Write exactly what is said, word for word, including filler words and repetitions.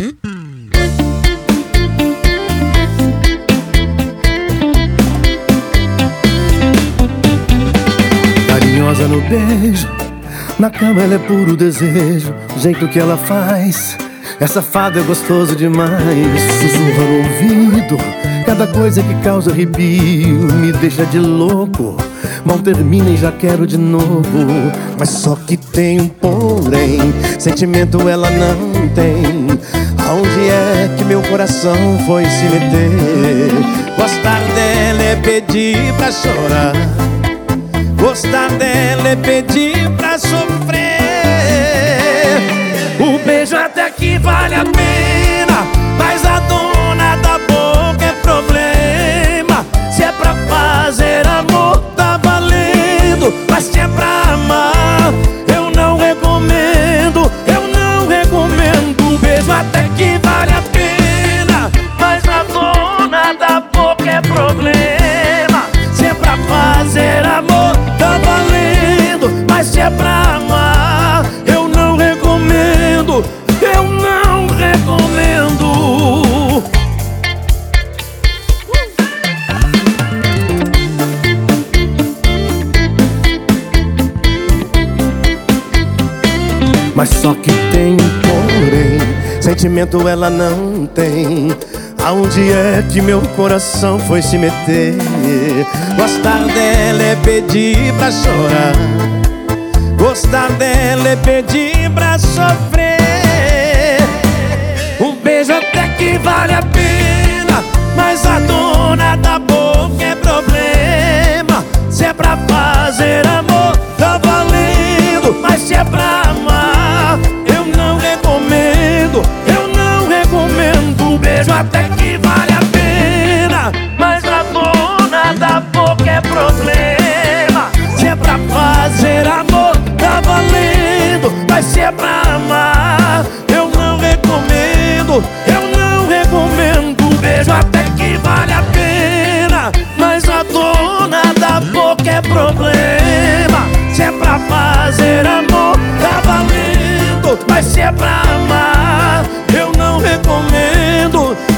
Carinhosa no beijo, na cama ela é puro desejo. O jeito que ela faz, essa fada é gostoso demais. Sussurra no ouvido, cada coisa que causa arrepio me deixa de louco. Mal termina e já quero de novo. Mas só que tem um porém, sentimento ela não tem. Aonde é que meu coração foi se meter? Gostar dela é pedir pra chorar, gostar dela é pedir pra sofrer. O beijo até que vale a pena, mas a dona da boca é problema. Se é pra fazer amor, tá valendo. Mas se é pra amar, eu não recomendo, eu não recomendo. O beijo até que vale a pena, mas a dona da boca é problema. Se é pra fazer amor, tá valendo. Mas se é pra amar, eu não recomendo, eu não recomendo. Mas só que tem um porém, sentimento ela não tem. Aonde é que meu coração foi se meter? Gostar dela é pedir pra chorar, gostar dela é pedir pra sofrer. Um beijo até que vale a pena, mas a dona da boca é problema. Se é pra fazer amor, tá valendo. Mas se é pra amar, eu não recomendo, eu não recomendo. Um beijo até que vale a pena, mas a dona da boca é problema. Se é pra fazer amor, tá valendo. Mas se é pra amar, eu não recomendo, eu não recomendo. Um beijo até que vale a pena, mas a dona da boca é problema. Se é pra fazer amor, tá valendo. Mas se é pra amar, eu não recomendo,